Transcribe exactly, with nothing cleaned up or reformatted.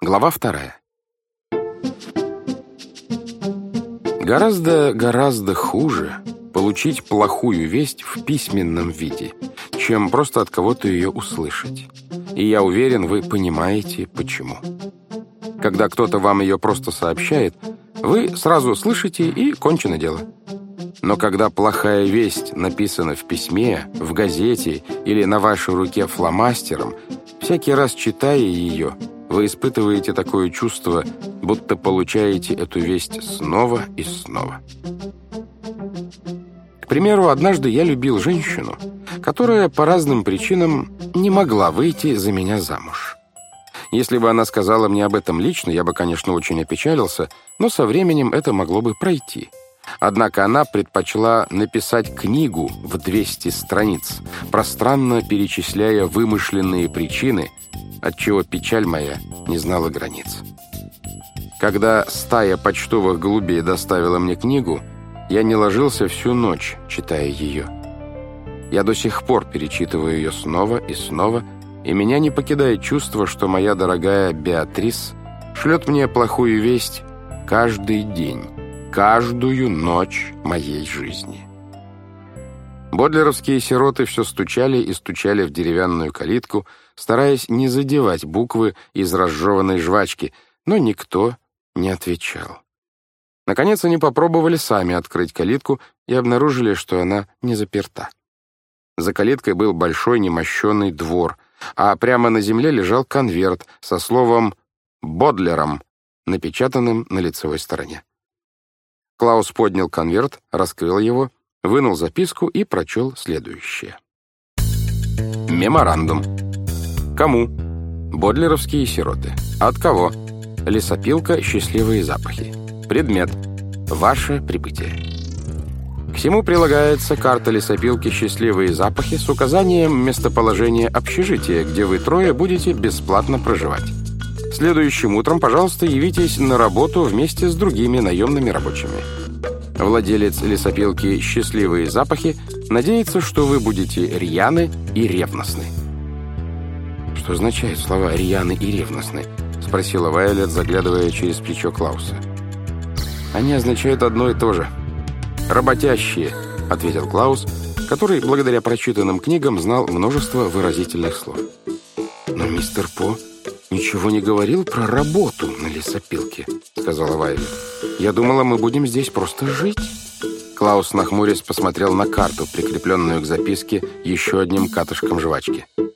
Глава вторая. Гораздо-гораздо хуже получить плохую весть в письменном виде, чем просто от кого-то ее услышать. И я уверен, вы понимаете, почему. Когда кто-то вам ее просто сообщает, вы сразу слышите, и кончено дело. Но когда плохая весть написана в письме, в газете или на вашей руке фломастером, всякий раз читая ее, вы испытываете такое чувство, будто получаете эту весть снова и снова. К примеру, однажды я любил женщину, которая по разным причинам не могла выйти за меня замуж. Если бы она сказала мне об этом лично, я бы, конечно, очень опечалился, но со временем это могло бы пройти. Однако она предпочла написать книгу в двести страниц, пространно перечисляя вымышленные причины, отчего печаль моя не знала границ. Когда стая почтовых голубей доставила мне книгу, я не ложился всю ночь, читая ее. Я до сих пор перечитываю ее снова и снова, и меня не покидает чувство, что моя дорогая Беатрис шлет мне плохую весть каждый день, каждую ночь моей жизни. Бодлеровские сироты все стучали и стучали в деревянную калитку, стараясь не задевать буквы из разжеванной жвачки, но никто не отвечал. Наконец они попробовали сами открыть калитку и обнаружили, что она не заперта. За калиткой был большой немощенный двор, а прямо на земле лежал конверт со словом «Бодлером», напечатанным на лицевой стороне. Клаус поднял конверт, раскрыл его, вынул записку и прочел следующее. Меморандум. Кому? Бодлеровские сироты. От кого? Лесопилка «Счастливые запахи». Предмет. Ваше прибытие. К всему прилагается карта лесопилки «Счастливые запахи» с указанием местоположения общежития, где вы трое будете бесплатно проживать. Следующим утром, пожалуйста, явитесь на работу вместе с другими наемными рабочими. Владелец лесопилки «Счастливые запахи» надеется, что вы будете рьяны и ревностны. «Что означают слова «рьяны» и «ревностны»?» — спросила Вайолет, заглядывая через плечо Клауса. «Они означают одно и то же. Работящие», — ответил Клаус, который, благодаря прочитанным книгам, знал множество выразительных слов. «Но мистер По ничего не говорил про работу на лесопилке», — сказала Вайолет. «Я думала, мы будем здесь просто жить». Клаус, нахмурясь, посмотрел на карту, прикрепленную к записке еще одним катышком жвачки.